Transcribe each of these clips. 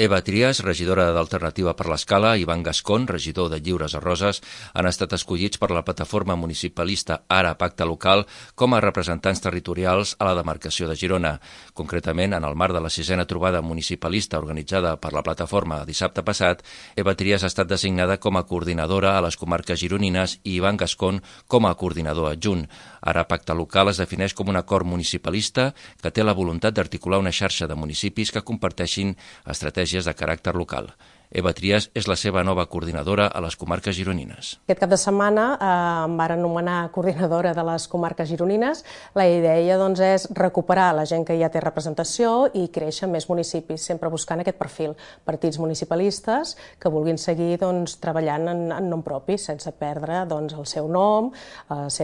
Eva Trias, regidora d'Alternativa per l'Escala, i Ivan Gascón, regidor de Lliures a Roses, han estat escollits per la plataforma municipalista Ara Pacte Local com a representants territorials a la demarcació de Girona. Concretament, en el marc de la 6a trobada municipalista organitzada per la plataforma dissabte passat, Eva Trias ha estat designada com a coordinadora a les comarques gironines i Ivan Gascón com a coordinador adjunt. Ara Pacte Local es defineix com un acord municipalista que té la voluntat d'articular una xarxa de municipis que comparteixin estratègies de caràcter local. Eva Trias és la seva nova coordinadora a les comarques gironines. Aquest cap de setmana em van nomenar coordinadora de les comarques gironines. La idea és recuperar la gent que ja té representació i créixer més municipis, sempre buscant aquest perfil. Partits municipalistes que vulguin seguir treballant en nom propi, sense perdre el seu nom, els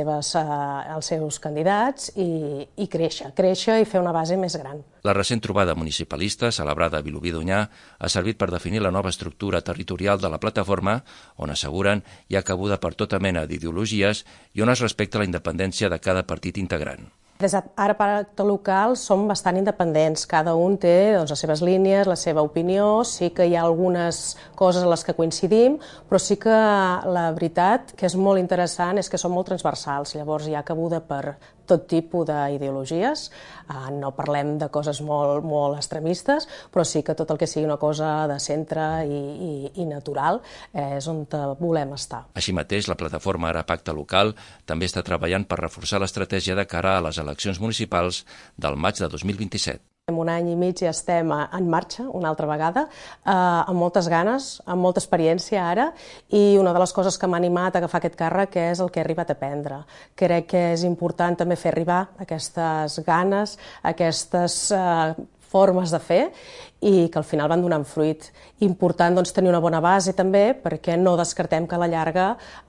seus candidats i créixer i fer una base més gran. La recent trobada municipalista, celebrada a Vilobí d'Onyar, ha servit per definir la nova estructura territorial de la plataforma, on asseguren hi ha cabuda per tota mena d'ideologies i on es respecta la independència de cada partit integrant. Des d'Ara Pacte Local som bastant independents, cada un té les seves línies, la seva opinió, sí que hi ha algunes coses a les que coincidim, però sí que la veritat que és molt interessant és que som molt transversals, llavors hi ha cabuda per tot tipus d'ideologies, no parlem de coses molt extremistes, però sí que tot el que sigui una cosa de centre i natural és on volem estar. Així mateix, la plataforma Ara Pacte Local també està treballant per reforçar l'estratègia de cara a les eleccions municipals del maig de 2027. En un any i mig ja estem en marxa, una altra vegada, amb moltes ganes, amb molta experiència ara, i una de les coses que m'ha animat a agafar aquest càrrec és el que he arribat a aprendre. Crec que és important també fer arribar aquestes ganes, aquestes formes de fer, i que al final van donant fruit. Important tenir una bona base també, perquè no descartem que a la llarga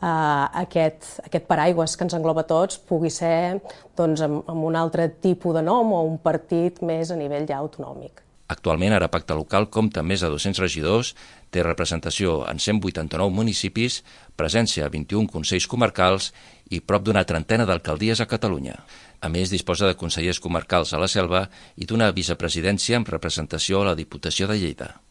aquest paraigües que ens engloba tots pugui ser amb un altre tipus de nom o un partit més a nivell ja autonòmic. Actualment, Ara Pacte Local compta amb més de 200 regidors, té representació en 189 municipis, presència a 21 consells comarcals i prop d'una trentena d'alcaldies a Catalunya. A més, disposa de consellers comarcals a la Selva i d'una vicepresidència amb representació a la Diputació de Lleida.